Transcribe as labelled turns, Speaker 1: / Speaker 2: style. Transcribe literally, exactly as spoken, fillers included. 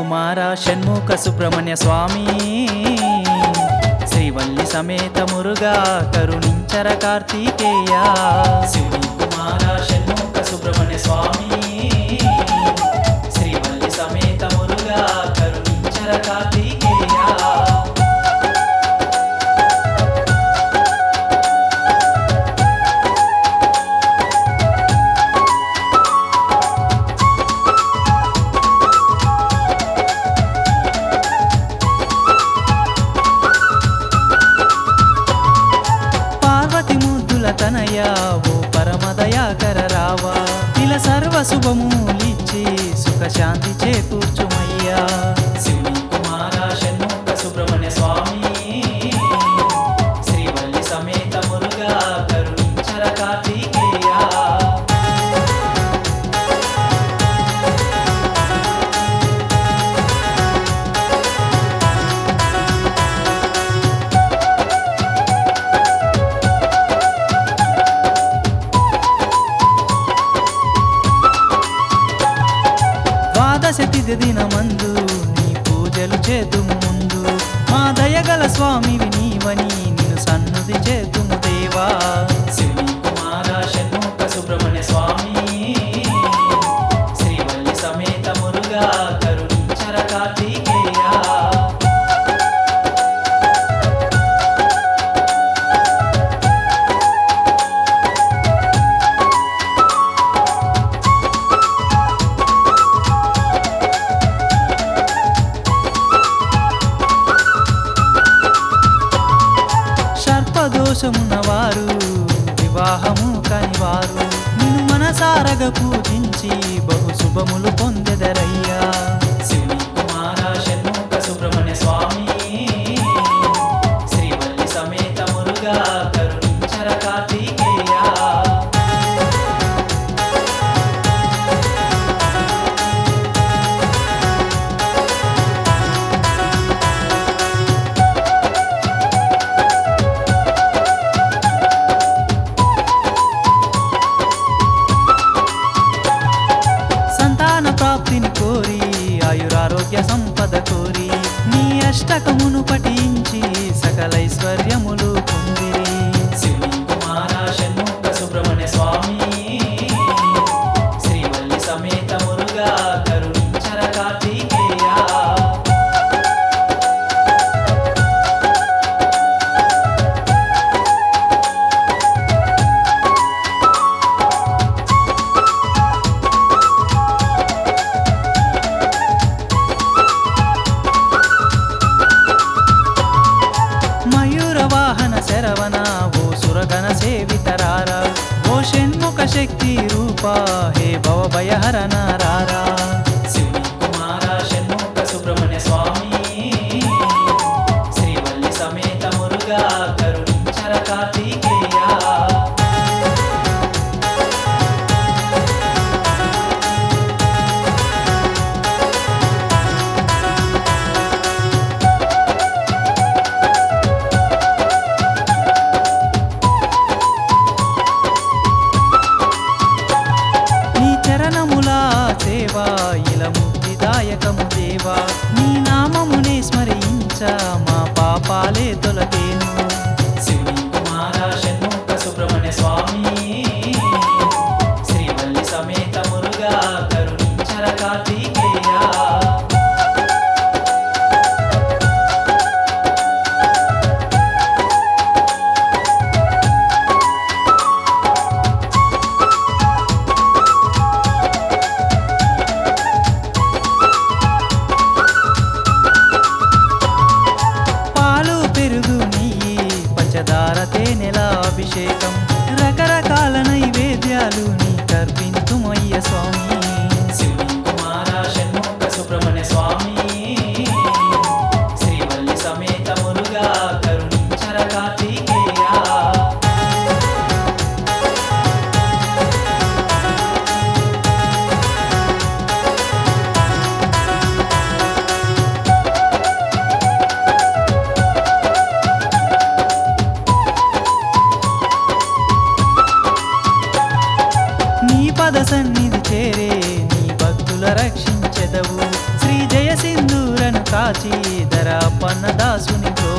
Speaker 1: కుమార షణ్ముఖ సుబ్రహ్మణ్య స్వామి శ్రీవల్లి సమేత మురుగా కరుణించర కార్తికేయ శివుని కుమార షణ్ముఖ సుబ్రహ్మణ్య స్వామి శ్రీవల్లి సమేత మురుగా కరుణించర కార్తికేయ తనయా ఓ పరమదయాకర రావా ఇలా సర్వ శుభములిచ్చి సుఖ శాంతి చేకూర్చుమయ్యా శివుని కుమార షణ్ముఖ సుబ్రహ్మణ్య స్వామి శ్రీవల్లి సమేత మురుగా కరుణించర కార్తికేయ ద్వాదశతి దినమందు నీ పూజలు చేతుము ముందు మా దయగల స్వామివి నీవని నిన్ను సన్నుది చేతుము దేవా శివుని కుమార షణ్ముఖ సుబ్రహ్మణ్య స్వామి శ్రీవల్లి సమేత మురుగా కరుణించర కార్తికేయ దోషమున్నవారు వివాహము కనివారు నిన్ను మనసారగ పూజించి బహు శుభములు పొందెదరయ్యా శివుని కుమార షణ్ముఖ సుబ్రహ్మణ్య స్వామి శ్రీవల్లి సమేత మురుగా కరుణించర కార్తికేయ ప్రాప్తిని కోరి ఆయురారోగ్య సంపద కోరి నీ అష్టకమును పఠించి సకలైశ్వర్యములు పొందిరి శివుని కుమార షణ్ముఖ సుబ్రహ్మణ్య స్వామి శ్రీవల్లి సమేత మురుగా కరుణించర కార్తికేయ శరవణ ఓ సురగణ సేవితరారా ఓ షణ్ముఖ శక్తి రూపా హే భవ భయహరణ రారా శివుని కుమార షణ్ముఖ సుబ్రహ్మణ్య స్వామి శ్రీవల్లి సమేత మురుగా కరుణించర కార్తికేయ సేవా ఇల ముక్తిదాయకము దేవా నీ నామమునే స్మరించ మా పాపాలే తొలగేను శివుని కుమార షణ్ముఖ సుబ్రహ్మణ్య స్వామి శ్రీవల్లి సమేత మురుగా కరుణించర కార్తికేయ పంచదారతే నెల అభిషేకం రకరకాల నైవేద్యాలు నీ కర్పింతుమయ్య స్వామి శివుని కుమార షణ్ముఖ సుబ్రహ్మణ్య స్వామి శ్రీవల్లి సమేత మురుగా కరుణించర కార్తికేయ పద సన్నిధి చేరే నీ భక్తుల రక్షించెదవు శ్రీ జయసింధు కాచి ధర పన్నదాసుని బ్రోవ